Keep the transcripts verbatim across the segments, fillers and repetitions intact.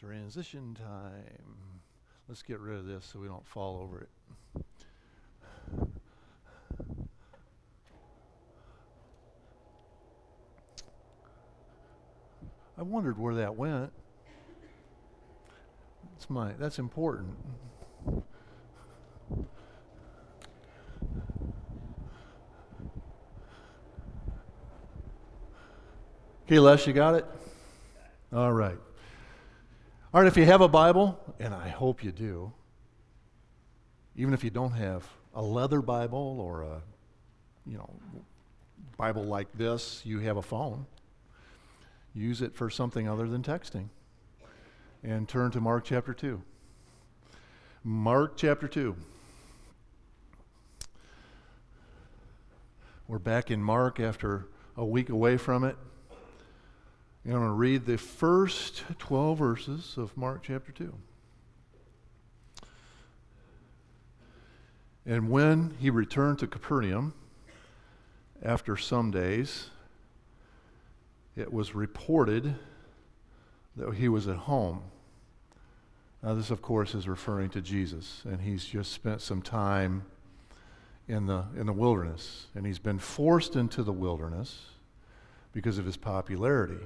Transition time. Let's get rid of this so we don't fall over it. I wondered where that went. That's my that's important. Okay, Les, you got it? All right. All right, if you have a Bible, and I hope you do, even if you don't have a leather Bible or a, you know, Bible like this, you have a phone. Use it for something other than texting. And turn to Mark chapter two. Mark chapter two. We're back in Mark after a week away from it. And I'm going to read the first twelve verses of Mark chapter two. And when he returned to Capernaum, after some days, it was reported that he was at home. Now this, of course, is referring to Jesus, and he's just spent some time in the in the wilderness, and he's been forced into the wilderness because of his popularity.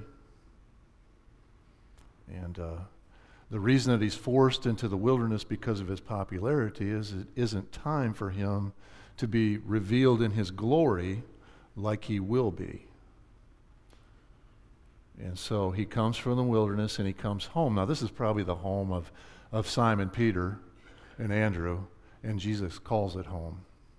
And uh, the reason that he's forced into the wilderness because of his popularity is it isn't time for him to be revealed in his glory like he will be. And so he comes from the wilderness and he comes home. Now this is probably the home of, of Simon Peter and Andrew, and Jesus calls it home.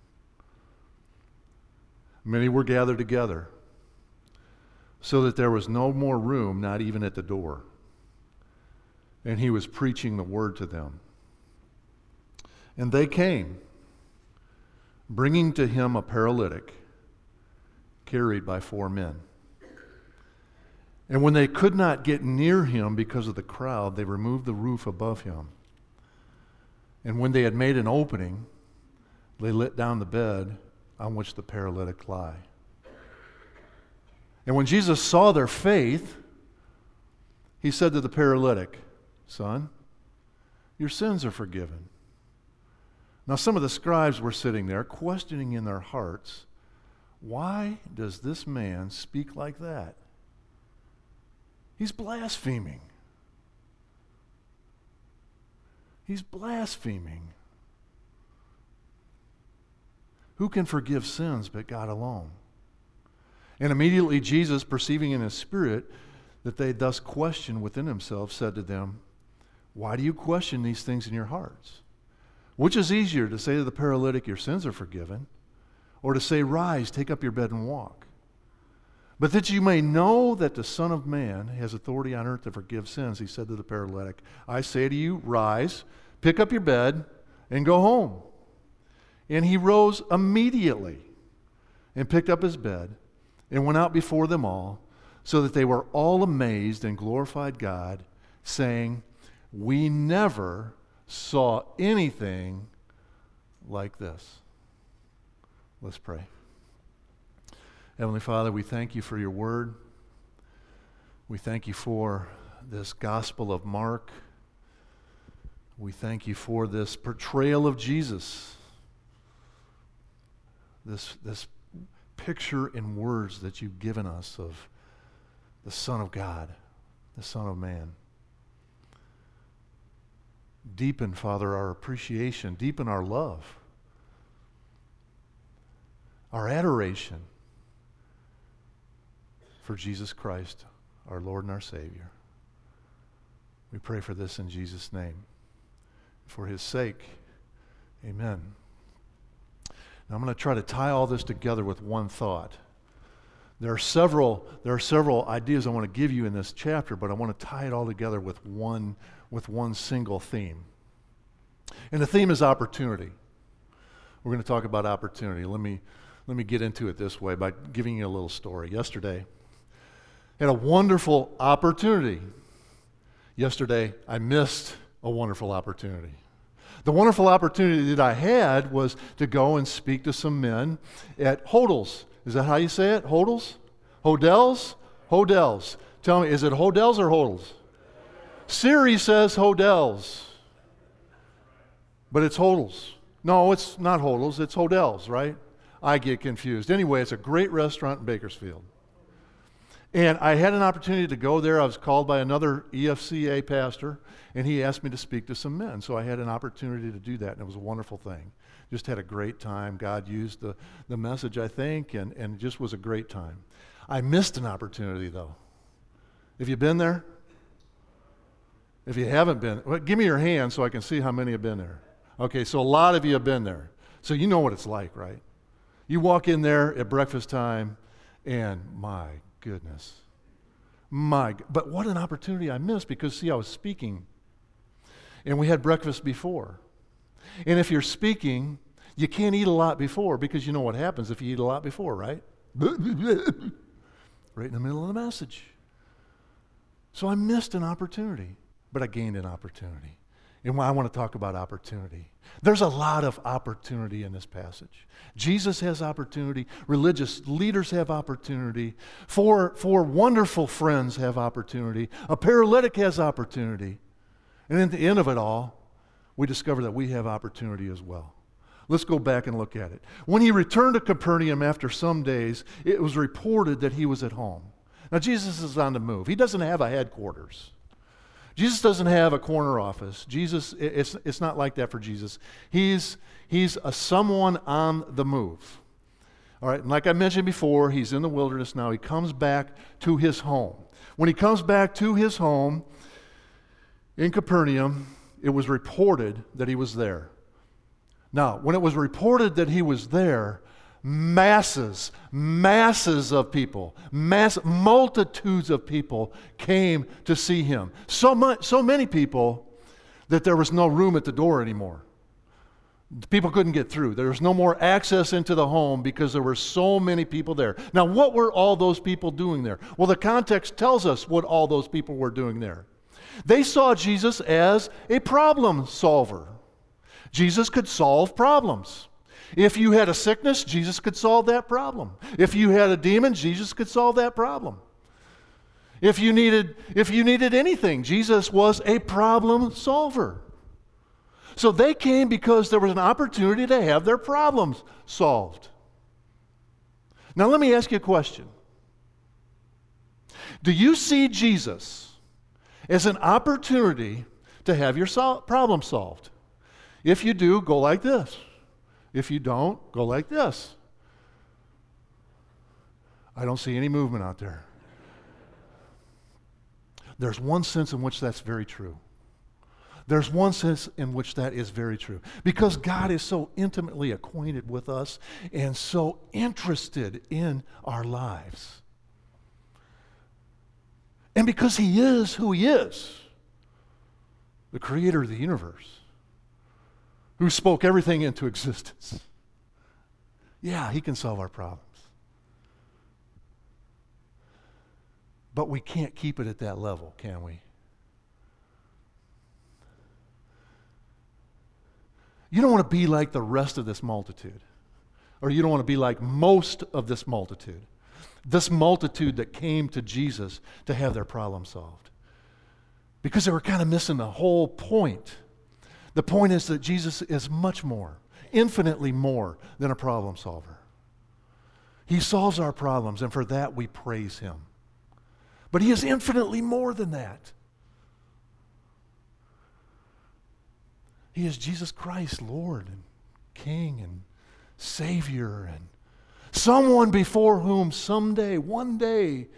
Many were gathered together so that there was no more room, not even at the door. And he was preaching the word to them. And they came, bringing to him a paralytic, carried by four men. And when they could not get near him because of the crowd, they removed the roof above him. And when they had made an opening, they let down the bed on which the paralytic lay. And when Jesus saw their faith, he said to the paralytic, "Son, your sins are forgiven." Now some of the scribes were sitting there, questioning in their hearts, "Why does this man speak like that? He's blaspheming. He's blaspheming. Who can forgive sins but God alone?" And immediately Jesus, perceiving in his spirit that they thus questioned within themselves, said to them, "Why do you question these things in your hearts? Which is easier, to say to the paralytic, 'Your sins are forgiven,' or to say, 'Rise, take up your bed and walk'? But that you may know that the Son of Man has authority on earth to forgive sins," he said to the paralytic, "I say to you, rise, pick up your bed, and go home." And he rose immediately and picked up his bed and went out before them all, so that they were all amazed and glorified God, saying, "We never saw anything like this." Let's pray. Heavenly Father, we thank you for your word. We thank you for this Gospel of Mark. We thank you for this portrayal of Jesus, this, this picture in words that you've given us of the Son of God, the Son of Man. Deepen, Father, our appreciation, deepen our love, our adoration for Jesus Christ, our Lord and our Savior. We pray for this in Jesus' name. For his sake, amen. Now I'm going to try to tie all this together with one thought. There are several, there are several ideas I want to give you in this chapter, but I want to tie it all together with one, with one single theme. And the theme is opportunity. We're going to talk about opportunity. Let me, let me get into it this way by giving you a little story. Yesterday, I had a wonderful opportunity. Yesterday, I missed a wonderful opportunity. The wonderful opportunity that I had was to go and speak to some men at Hodels. Is that how you say it? Hodels? Hodels? Hodels. Tell me, is it Hodels or Hodels? Siri says Hodels, but it's Hodels. No, it's not Hodels, it's Hodels, right? I get confused. Anyway, it's a great restaurant in Bakersfield. And I had an opportunity to go there. I was called by another E F C A pastor, and he asked me to speak to some men. So I had an opportunity to do that, and it was a wonderful thing. Just had a great time. God used the, the message, I think, and, and it just was a great time. I missed an opportunity, though. Have you been there? If you haven't been, well, give me your hand so I can see how many have been there. Okay, so a lot of you have been there. So you know what it's like, right? You walk in there at breakfast time, and my goodness. My, but what an opportunity I missed because, see, I was speaking, and we had breakfast before. And if you're speaking, you can't eat a lot before because you know what happens if you eat a lot before, right? Right in the middle of the message. So I missed an opportunity, but I gained an opportunity. And I want to talk about opportunity. There's a lot of opportunity in this passage. Jesus has opportunity. Religious leaders have opportunity. Four, four wonderful friends have opportunity. A paralytic has opportunity. And at the end of it all, we discover that we have opportunity as well. Let's go back and look at it. When he returned to Capernaum after some days, it was reported that he was at home. Now, Jesus is on the move. He doesn't have a headquarters. Jesus doesn't have a corner office. Jesus, it's, it's not like that for Jesus. He's, he's a someone on the move. All right, and like I mentioned before, he's in the wilderness now. He comes back to his home. When he comes back to his home in Capernaum, it was reported that he was there. Now, when it was reported that he was there, masses, masses of people, mass, multitudes of people came to see him. So much, so many people that there was no room at the door anymore. People couldn't get through. There was no more access into the home because there were so many people there. Now, what were all those people doing there? Well, the context tells us what all those people were doing there. They saw Jesus as a problem solver. Jesus could solve problems. If you had a sickness, Jesus could solve that problem. If you had a demon, Jesus could solve that problem. If you needed, if you needed anything, Jesus was a problem solver. So they came because there was an opportunity to have their problems solved. Now let me ask you a question. Do you see Jesus as an opportunity to have your sol- problem solved? If you do, go like this. If you don't, go like this. I don't see any movement out there. There's one sense in which that's very true. There's one sense in which that is very true. Because God is so intimately acquainted with us and so interested in our lives. And because He is who He is, the creator of the universe, who spoke everything into existence. Yeah, He can solve our problems. But we can't keep it at that level, can we? You don't want to be like the rest of this multitude. Or you don't want to be like most of this multitude. This multitude that came to Jesus to have their problem solved. Because they were kind of missing the whole point. The point is that Jesus is much more, infinitely more than a problem solver. He solves our problems, and for that we praise Him. But He is infinitely more than that. He is Jesus Christ, Lord and King and Savior, and someone before whom someday, one day,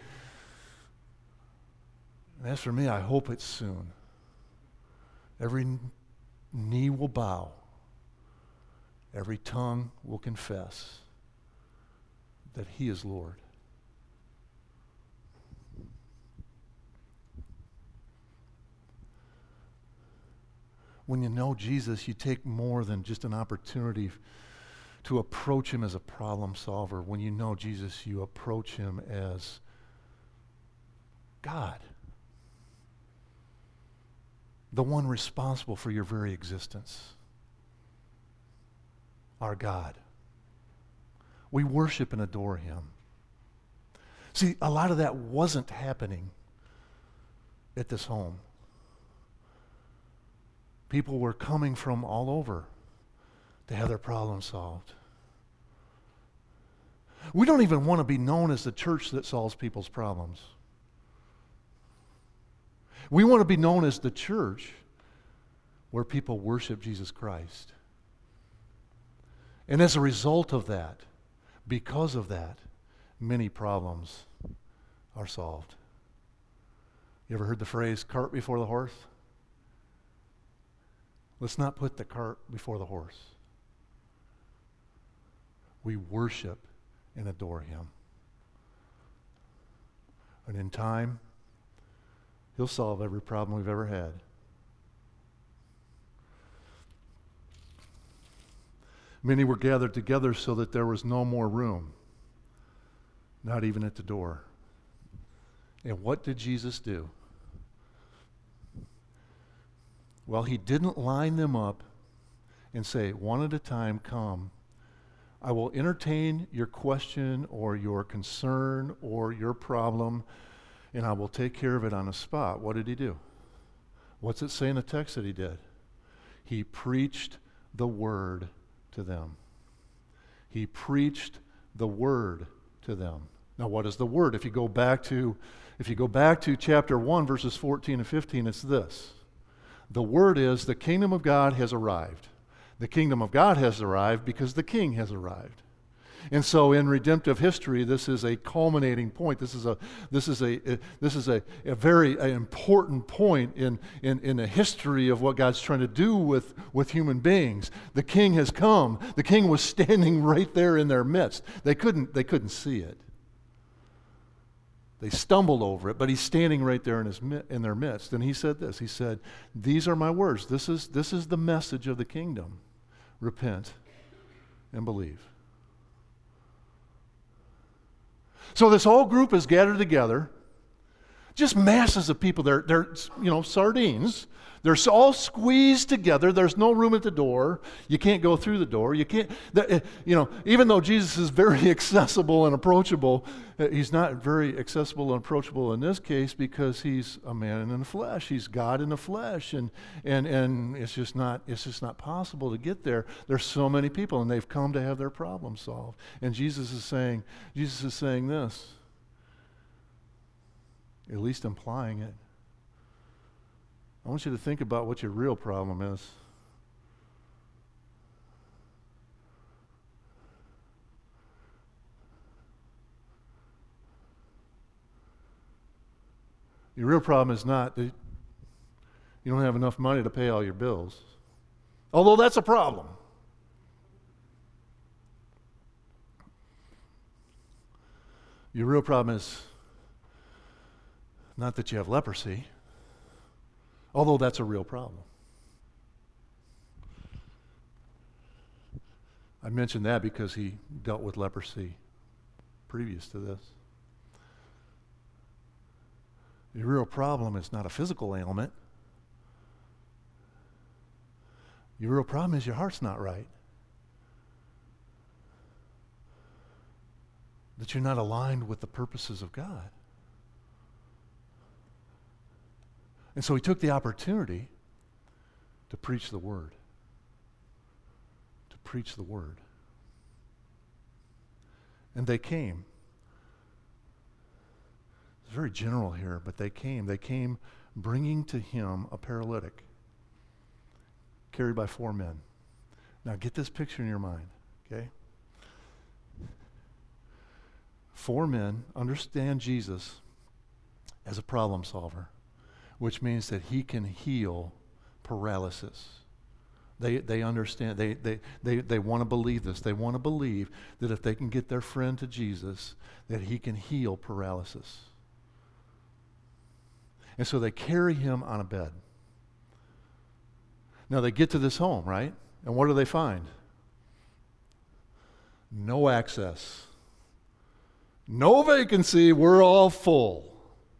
and as for me, I hope it's soon, every knee will bow, every tongue will confess that He is Lord. When you know Jesus, you take more than just an opportunity to approach Him as a problem solver. When you know Jesus, you approach Him as God, the one responsible for your very existence, our God. We worship and adore Him. See, a lot of that wasn't happening at this home. People were coming from all over to have their problems solved. We don't even want to be known as the church that solves people's problems. We want to be known as the church where people worship Jesus Christ. And as a result of that, because of that, many problems are solved. You ever heard the phrase, cart before the horse? Let's not put the cart before the horse. We worship and adore him. And in time, he'll solve every problem we've ever had. Many were gathered together so that there was no more room, not even at the door. And what did Jesus do? Well, he didn't line them up and say, one at a time, come. I will entertain your question or your concern or your problem, and I will take care of it on the spot. What did he do? What's it say in the text that he did? He preached the word to them. He preached the word to them. Now, what is the word? If you go back to, if you go back to chapter one, verses fourteen and fifteen, it's this. The word is the kingdom of God has arrived. The kingdom of God has arrived because the king has arrived. And so in redemptive history, this is a culminating point. This is a this is a, a this is a, a very a important point in, in, in the history of what God's trying to do with, with human beings. The king has come. The king was standing right there in their midst. They couldn't they couldn't see it. They stumbled over it, but he's standing right there in his in their midst. And he said this. He said, "These are my words. This is this is the message of the kingdom. Repent and believe." So this whole group is gathered together, just masses of people. They're, they're you know, sardines. They're all squeezed together. There's no room at the door. You can't go through the door. You can't, you know, even though Jesus is very accessible and approachable, he's not very accessible and approachable in this case because he's a man in the flesh. He's God in the flesh, and and and it's just not it's just not possible to get there. There's so many people, and they've come to have their problems solved. And Jesus is saying, Jesus is saying this, at least implying it. I want you to think about what your real problem is. Your real problem is not that you don't have enough money to pay all your bills, although that's a problem. Your real problem is not that you have leprosy, although that's a real problem. I mentioned that because he dealt with leprosy previous to this. Your real problem is not a physical ailment. Your real problem is your heart's not right. That you're not aligned with the purposes of God. And so he took the opportunity to preach the word. To preach the word. And they came. It's very general here, but they came. They came bringing to him a paralytic carried by four men. Now get this picture in your mind, okay? Four men understand Jesus as a problem solver, which means that he can heal paralysis. They they understand, they they they, they want to believe this. They want to believe that if they can get their friend to Jesus, that he can heal paralysis. And so they carry him on a bed. Now they get to this home, right? And what do they find? No access. No vacancy, we're all full.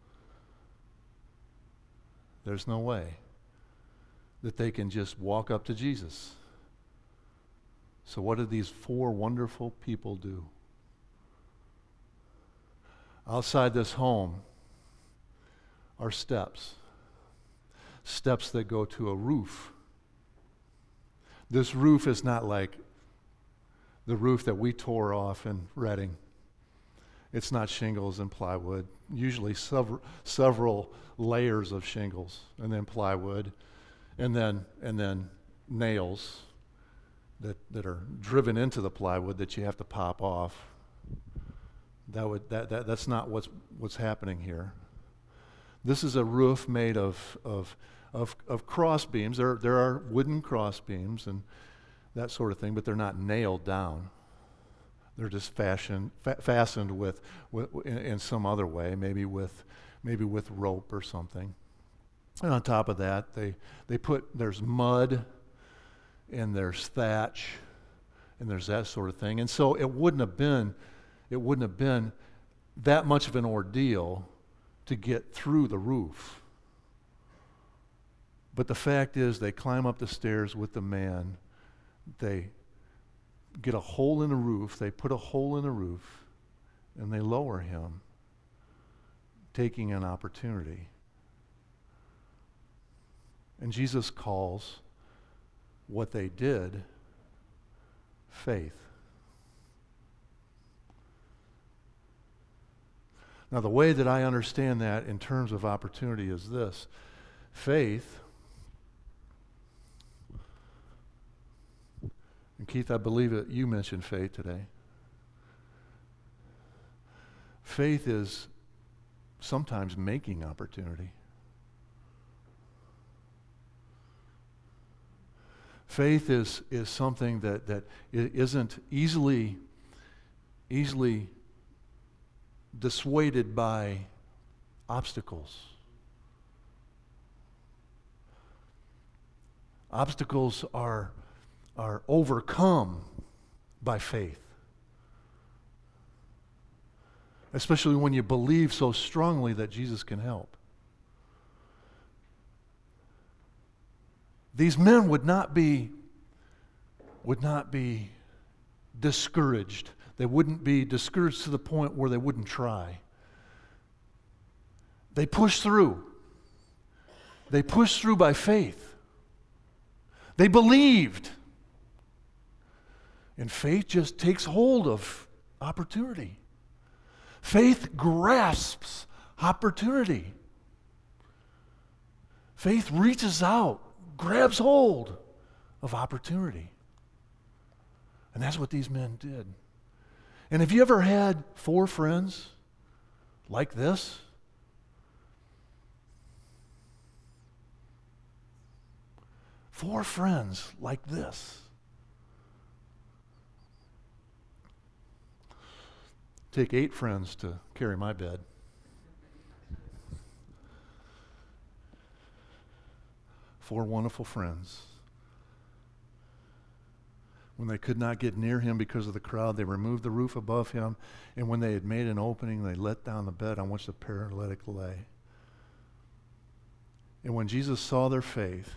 There's no way that they can just walk up to Jesus. So what did these four wonderful people do? Outside this home are steps. Steps that go to a roof This roof is not like the roof that we tore off in Reading. It's not shingles and plywood, usually several, several layers of shingles and then plywood and then and then nails that, that are driven into the plywood that you have to pop off. That would that, that that's not what's what's happening here. This is a roof made of of of, of cross beams. There there are wooden cross beams and that sort of thing, but they're not nailed down. They're just fashioned, fa- fastened with, with in, in some other way, maybe with maybe with rope or something. And on top of that, they they put there's mud and there's thatch and there's that sort of thing. And so it wouldn't have been it wouldn't have been that much of an ordeal to get through the roof. But the fact is, they climb up the stairs with the man. They get a hole in the roof, they put a hole in the roof, and they lower him, taking an opportunity. And Jesus calls what they did faith. Now, the way that I understand that in terms of opportunity is this. Faith, and Keith, I believe that you mentioned faith today. Faith is sometimes making opportunity. Faith is, is something that, that isn't easily, easily dissuaded by obstacles. Obstacles are are overcome by faith. Especially when you believe so strongly that Jesus can help. These men would not be would not be discouraged. They wouldn't be discouraged to the point where they wouldn't try. They pushed through. They pushed through by faith. They believed. And faith just takes hold of opportunity. Faith grasps opportunity. Faith reaches out, grabs hold of opportunity. And that's what these men did. And have you ever had four friends like this? Four friends like this. Take eight friends to carry my bed. Four wonderful friends. When they could not get near him because of the crowd, they removed the roof above him, and when they had made an opening, they let down the bed on which the paralytic lay. And when Jesus saw their faith,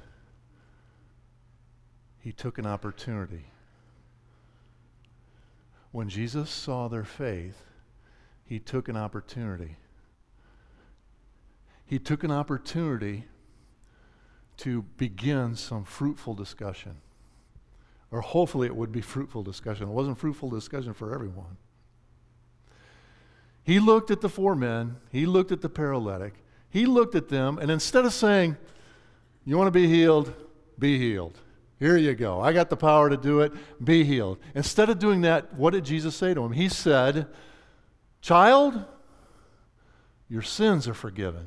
he took an opportunity. When Jesus saw their faith, he took an opportunity. He took an opportunity to begin some fruitful discussion. Or hopefully it would be fruitful discussion. It wasn't fruitful discussion for everyone. He looked at the four men. He looked at the paralytic. He looked at them, and instead of saying, you want to be healed? Be healed. Here you go. I got the power to do it. Be healed. Instead of doing that, what did Jesus say to him? He said, child, your sins are forgiven.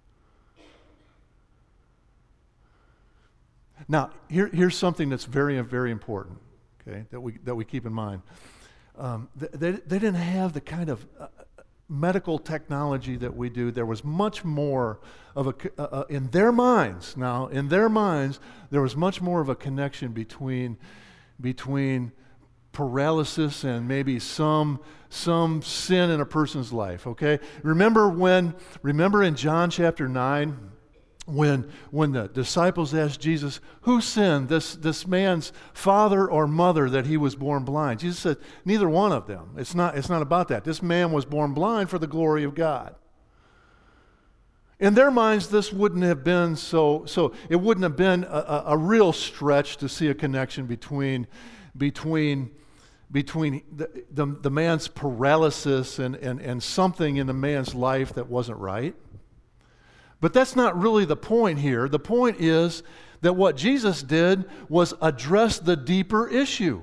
Now, here, here's something that's very, very important, okay, that we that we keep in mind. Um, they, they didn't have the kind of uh, medical technology that we do. There was much more of a, uh, uh, in their minds, now, in their minds, there was much more of a connection between, between paralysis and maybe some, some sin in a person's life, okay? Remember when, remember in John chapter nine, When when the disciples asked Jesus, who sinned, this, this man's father or mother, that he was born blind? Jesus said, neither one of them. It's not, it's not about that. This man was born blind for the glory of God. In their minds, this wouldn't have been so, so it wouldn't have been a, a, a real stretch to see a connection between, between, between the, the, the man's paralysis and, and, and something in the man's life that wasn't right. But that's not really the point here. The point is that what Jesus did was address the deeper issue.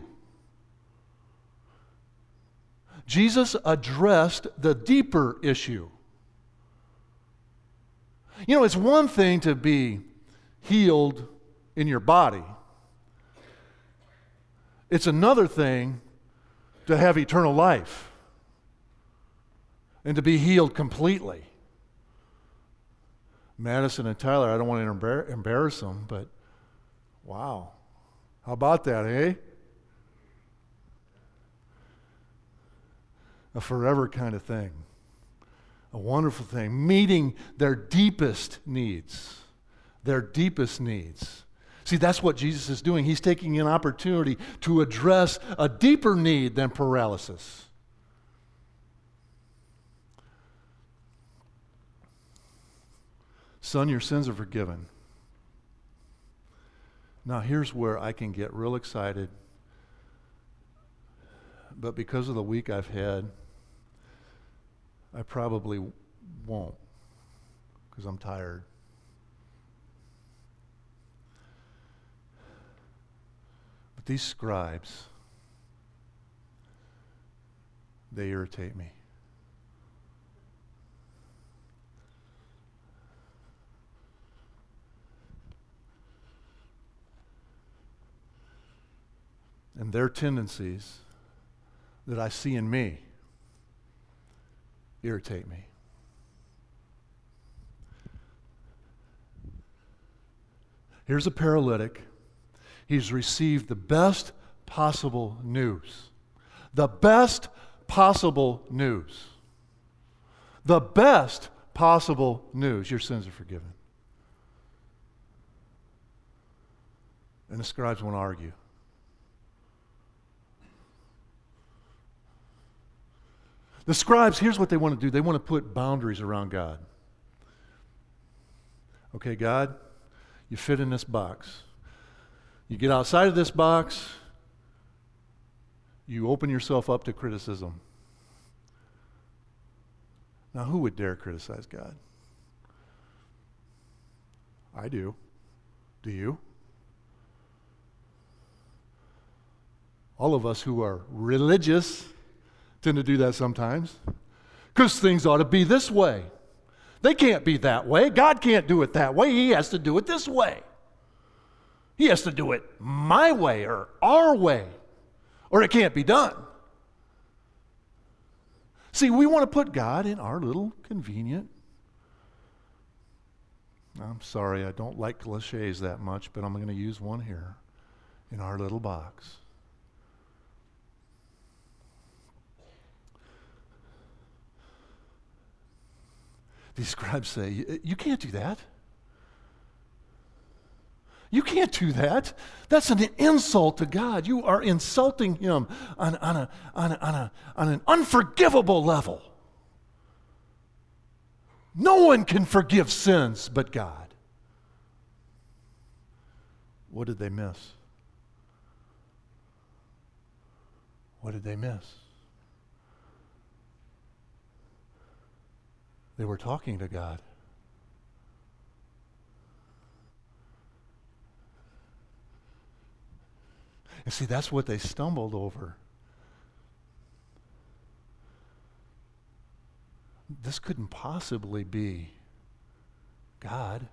Jesus addressed the deeper issue. You know, it's one thing to be healed in your body. It's another thing to have eternal life and to be healed completely. Madison and Tyler, I don't want to embar- embarrass them, but wow. How about that, eh? A forever kind of thing. A wonderful thing. Meeting their deepest needs. Their deepest needs. See, that's what Jesus is doing. He's taking an opportunity to address a deeper need than paralysis. Son, your sins are forgiven. Now, here's where I can get real excited. But because of the week I've had, I probably won't, because I'm tired. But these scribes, they irritate me. And their tendencies that I see in me irritate me. Here's a paralytic. He's received the best possible news. The best possible news. The best possible news. Your sins are forgiven. And the scribes won't argue. The scribes, here's what they want to do. They want to put boundaries around God. Okay, God, you fit in this box. You get outside of this box, you open yourself up to criticism. Now, who would dare criticize God? I do. Do you? All of us who are religious tend to do that sometimes, because things ought to be this way. They can't be that way. God can't do it that way. He has to do it this way. He has to do it my way or our way, or it can't be done. See, we want to put God in our little convenient, I'm sorry, I don't like cliches that much, but I'm going to use one here, in our little box. These scribes say, you can't do that. You can't do that. That's an insult to God. You are insulting him on, on, a, on, a, on, a, on an unforgivable level. No one can forgive sins but God. What did they miss? What did they miss? They were talking to God. And see, that's what they stumbled over. This couldn't possibly be God.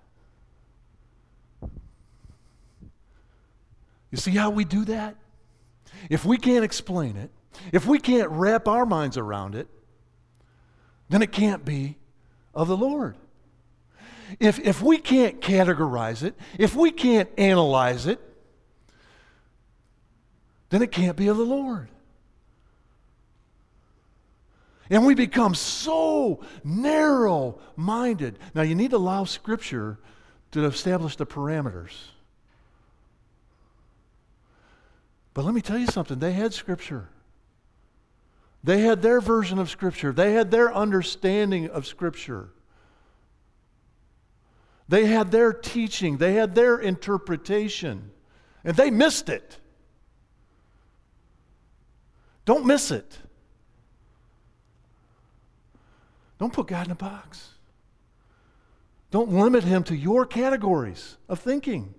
You see how we do that? If we can't explain it, if we can't wrap our minds around it, then it can't be of the Lord. If, if we can't categorize it, if we can't analyze it, then it can't be of the Lord. And we become so narrow-minded. Now, you need to allow Scripture to establish the parameters. But let me tell you something. They had Scripture. They had their version of Scripture. They had their understanding of Scripture. They had their teaching. They had their interpretation. And they missed it. Don't miss it. Don't put God in a box. Don't limit him to your categories of thinking.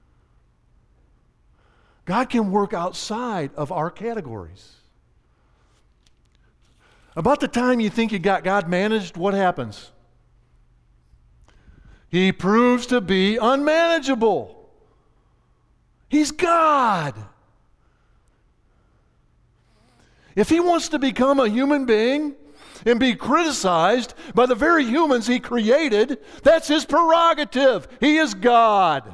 God can work outside of our categories. About the time you think you got God managed, what happens? He proves to be unmanageable. He's God. If he wants to become a human being and be criticized by the very humans he created, that's his prerogative. He is God.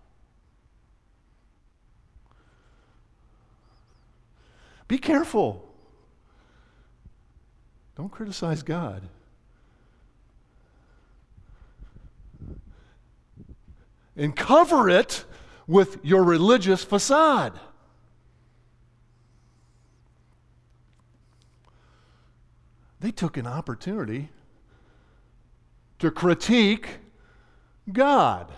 Be careful. Don't criticize God. And cover it with your religious facade. They took an opportunity to critique God.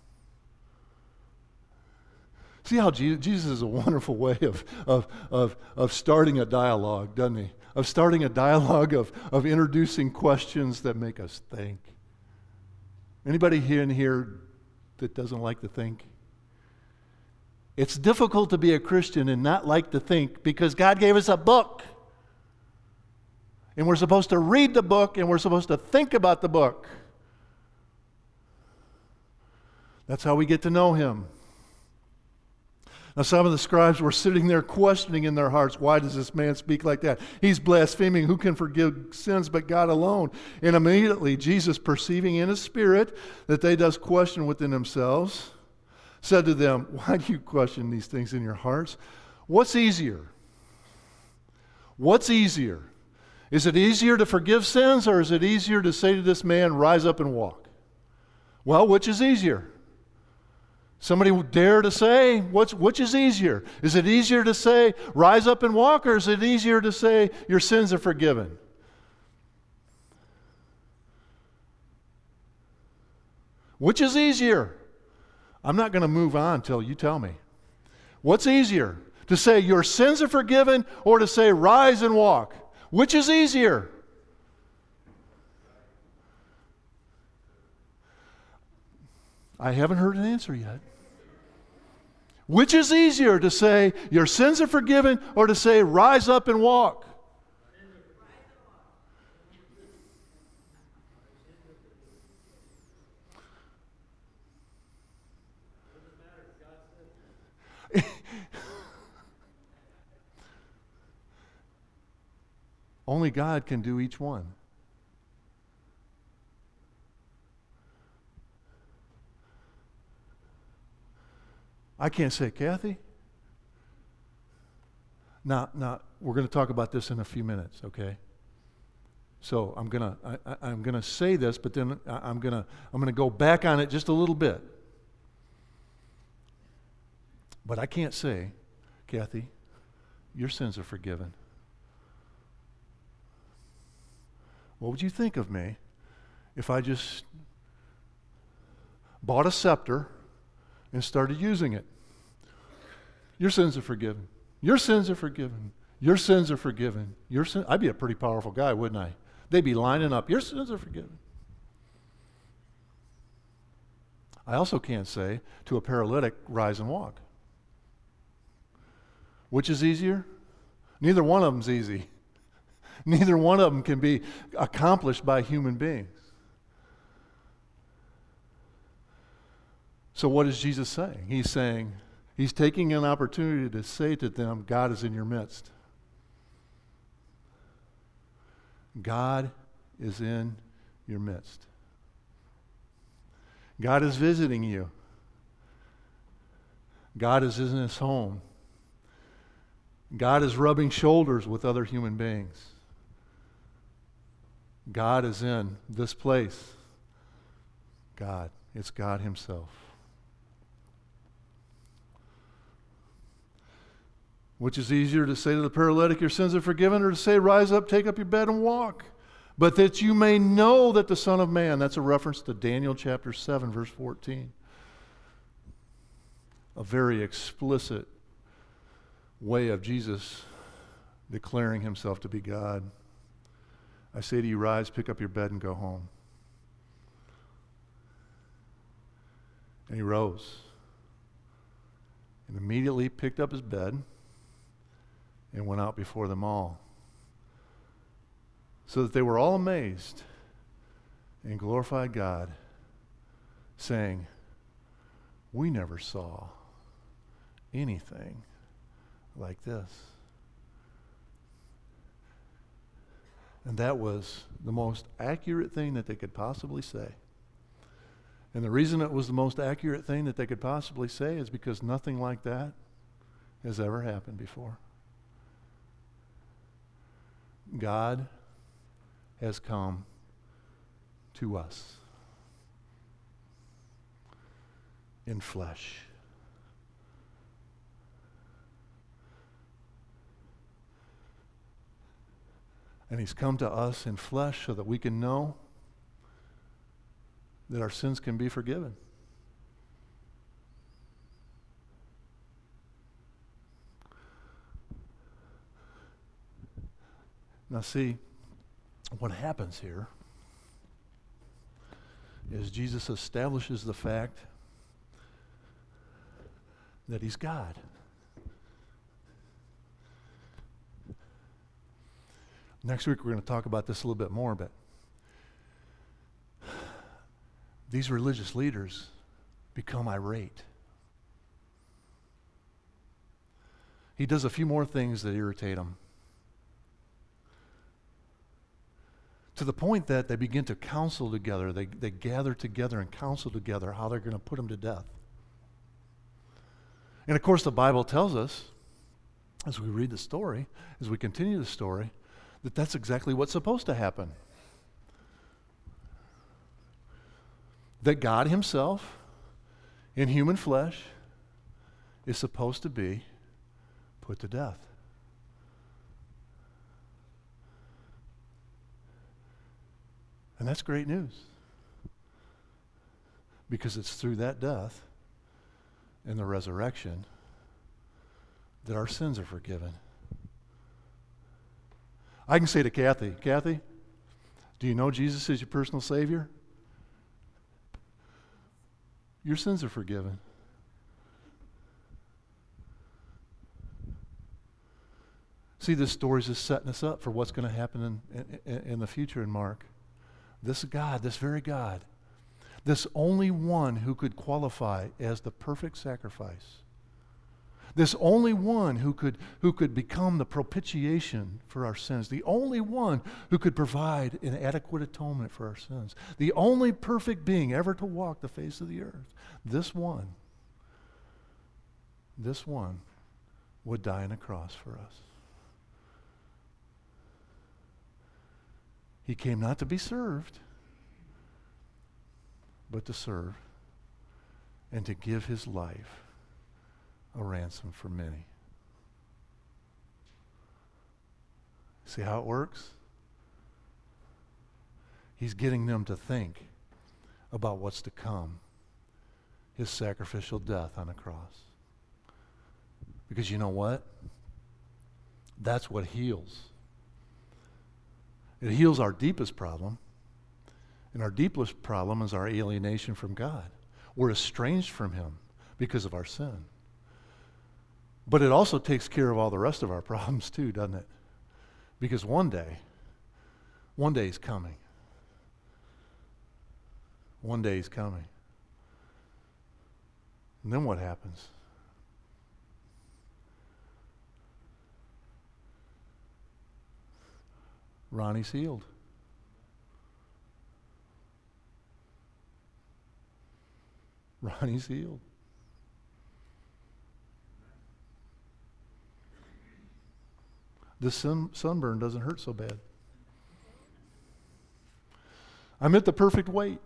See how Jesus, Jesus is a wonderful way of, of, of, of starting a dialogue, doesn't he? Of starting a dialogue, of, of introducing questions that make us think. Anybody here in here that doesn't like to think? It's difficult to be a Christian and not like to think because God gave us a book. And we're supposed to read the book and we're supposed to think about the book. That's how we get to know him. Now, some of the scribes were sitting there questioning in their hearts, why does this man speak like that? He's blaspheming. Who can forgive sins but God alone? And immediately, Jesus, perceiving in his spirit that they does question within themselves, said to them, why do you question these things in your hearts? What's easier? What's easier? Is it easier to forgive sins, or is it easier to say to this man, rise up and walk? Well, which is easier? Somebody dare to say, what's, which is easier? Is it easier to say, rise up and walk, or is it easier to say, your sins are forgiven? Which is easier? I'm not going to move on till you tell me. What's easier? To say, your sins are forgiven, or to say, rise and walk? Which is easier? I haven't heard an answer yet. Which is easier, to say, your sins are forgiven, or to say, rise up and walk? Only God can do each one. I can't say, Kathy. Now, now we're going to talk about this in a few minutes, okay? So I'm gonna I, I, I'm gonna say this, but then I, I'm gonna I'm gonna go back on it just a little bit. But I can't say, Kathy, your sins are forgiven. What would you think of me if I just bought a scepter and started using it? Your sins are forgiven. Your sins are forgiven. Your sins are forgiven. Your sin- I'd be a pretty powerful guy, wouldn't I? They'd be lining up. Your sins are forgiven. I also can't say to a paralytic, rise and walk. Which is easier? Neither one of them's easy. Neither one of them can be accomplished by human beings. So what is Jesus saying? He's saying, he's taking an opportunity to say to them, God is in your midst. God is in your midst. God is visiting you. God is in his home. God is rubbing shoulders with other human beings. God is in this place. God. It's God himself. Which is easier, to say to the paralytic, your sins are forgiven, or to say, rise up, take up your bed and walk? But that you may know that the Son of Man, that's a reference to Daniel chapter seven, verse fourteen. A very explicit way of Jesus declaring himself to be God. I say to you, rise, pick up your bed, and go home. And he rose and immediately picked up his bed and went out before them all, so that they were all amazed and glorified God, saying, we never saw anything like this. And that was the most accurate thing that they could possibly say. And the reason it was the most accurate thing that they could possibly say is because nothing like that has ever happened before. God has come to us in flesh. And he's come to us in flesh so that we can know that our sins can be forgiven. Now see, what happens here is Jesus establishes the fact that he's God. Next week we're going to talk about this a little bit more, but these religious leaders become irate. He does a few more things that irritate them, to the point that they begin to counsel together. They, they gather together and counsel together how they're going to put him to death. And of course the Bible tells us, as we read the story, as we continue the story, that that's exactly what's supposed to happen. That God himself, in human flesh, is supposed to be put to death. And that's great news, because it's through that death and the resurrection that our sins are forgiven. I can say to Kathy, Kathy, do you know Jesus is your personal Savior? Your sins are forgiven. See, this story is just setting us up for what's going to happen in, in, in the future in Mark. This God, this very God, this only one who could qualify as the perfect sacrifice, this only one who could, who could become the propitiation for our sins, the only one who could provide an adequate atonement for our sins, the only perfect being ever to walk the face of the earth, this one, this one would die on a cross for us. He came not to be served, but to serve and to give his life a ransom for many. See how it works? He's getting them to think about what's to come, his sacrificial death on a cross. Because you know what? That's what heals. It heals our deepest problem. And our deepest problem is our alienation from God. We're estranged from him because of our sin. But it also takes care of all the rest of our problems too, doesn't it? Because one day, one day he's coming. One day he's coming. And then what happens? Ronnie's healed. Ronnie's healed. This sun, sunburn doesn't hurt so bad. I'm at the perfect weight.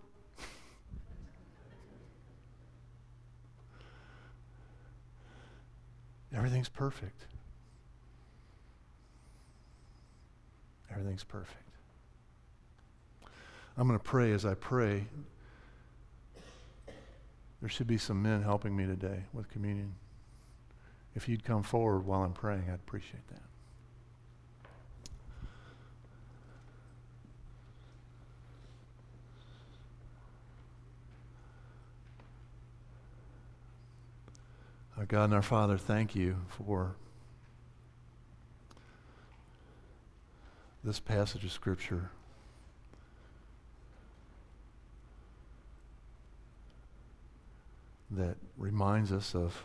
Everything's perfect. Everything's perfect. I'm going to pray as I pray. There should be some men helping me today with communion. If you'd come forward while I'm praying, I'd appreciate that. Our God and our Father, thank you for this passage of Scripture. That reminds us of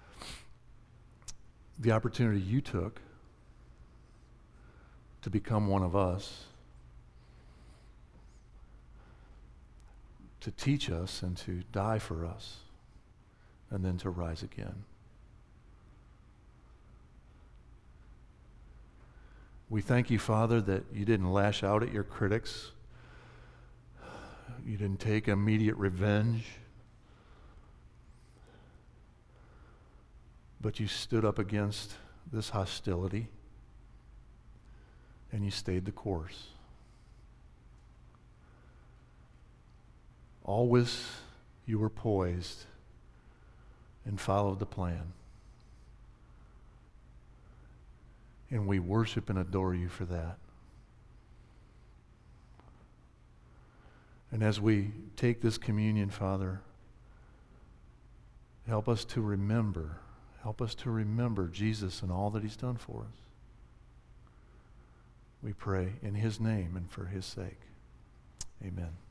the opportunity you took to become one of us, to teach us and to die for us, and then to rise again. We thank you, Father, that you didn't lash out at your critics. You didn't take immediate revenge. But you stood up against this hostility and you stayed the course. Always you were poised and followed the plan. And we worship and adore you for that. And as we take this communion, Father, help us to remember, help us to remember Jesus and all that he's done for us. We pray in his name and for his sake. Amen.